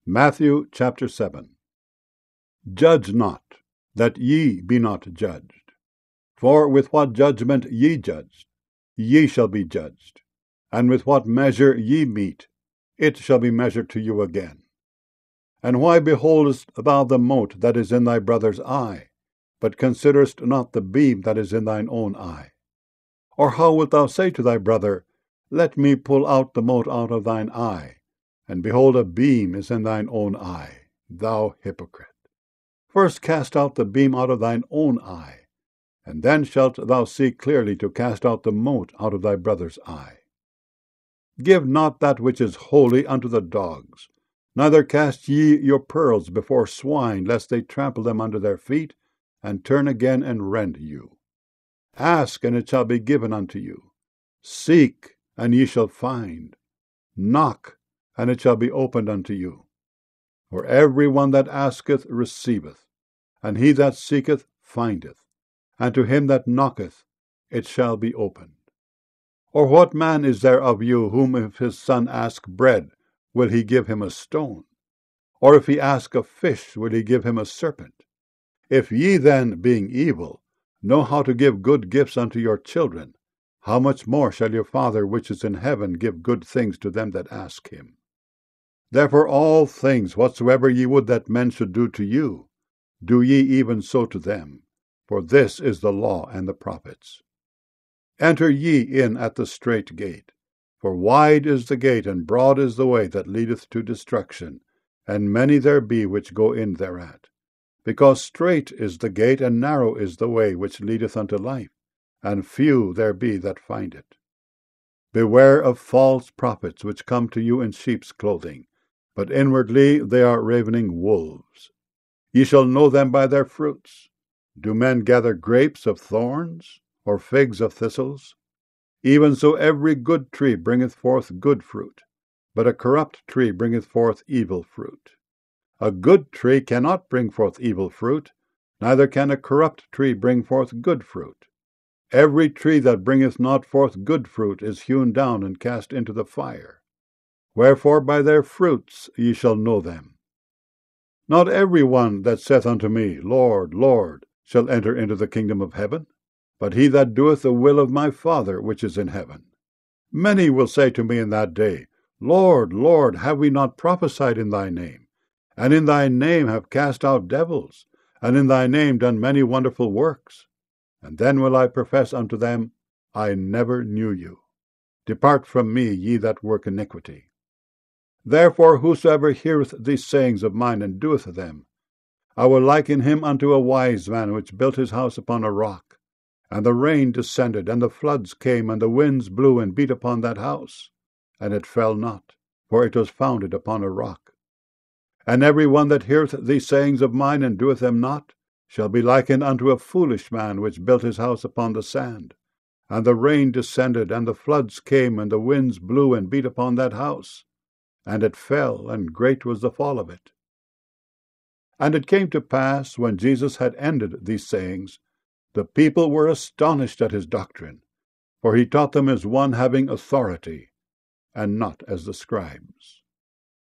Matthew chapter 7. Judge not, that ye be not judged. For with what judgment ye judge, ye shall be judged. And with what measure ye mete, it shall be measured to you again. And why beholdest thou the mote that is in thy brother's eye, but considerest not the beam that is in thine own eye? Or how wilt thou say to thy brother, Let me pull out the mote out of thine eye, and behold, a beam is in thine own eye? Thou hypocrite! First cast out the beam out of thine own eye, and then shalt thou see clearly to cast out the mote out of thy brother's eye. Give not that which is holy unto the dogs, neither cast ye your pearls before swine, lest they trample them under their feet, and turn again and rend you. Ask, and it shall be given unto you. Seek, and ye shall find. Knock, and it shall be opened unto you. For every one that asketh receiveth, and he that seeketh findeth, and to him that knocketh it shall be opened. Or what man is there of you whom if his son ask bread, will he give him a stone? Or if he ask a fish, will he give him a serpent? If ye then, being evil, know how to give good gifts unto your children, how much more shall your Father which is in heaven give good things to them that ask him? Therefore all things whatsoever ye would that men should do to you, do ye even so to them, for this is the law and the prophets. Enter ye in at the strait gate, for wide is the gate, and broad is the way that leadeth to destruction, and many there be which go in thereat. Because strait is the gate, and narrow is the way which leadeth unto life, and few there be that find it. Beware of false prophets, which come to you in sheep's clothing, but inwardly they are ravening wolves. Ye shall know them by their fruits. Do men gather grapes of thorns, or figs of thistles? Even so every good tree bringeth forth good fruit, but a corrupt tree bringeth forth evil fruit. A good tree cannot bring forth evil fruit, neither can a corrupt tree bring forth good fruit. Every tree that bringeth not forth good fruit is hewn down and cast into the fire. Wherefore by their fruits ye shall know them. Not every one that saith unto me, Lord, Lord, shall enter into the kingdom of heaven, but he that doeth the will of my Father which is in heaven. Many will say to me in that day, Lord, Lord, have we not prophesied in thy name? And in thy name have cast out devils, and in thy name done many wonderful works? And then will I profess unto them, I never knew you. Depart from me, ye that work iniquity. Therefore whosoever heareth these sayings of mine and doeth them, I will liken him unto a wise man which built his house upon a rock. And the rain descended, and the floods came, and the winds blew and beat upon that house. And it fell not, for it was founded upon a rock. And every one that heareth these sayings of mine and doeth them not, shall be likened unto a foolish man which built his house upon the sand. And the rain descended, and the floods came, and the winds blew and beat upon that house. And it fell, and great was the fall of it. And it came to pass, when Jesus had ended these sayings, the people were astonished at his doctrine, for he taught them as one having authority, and not as the scribes.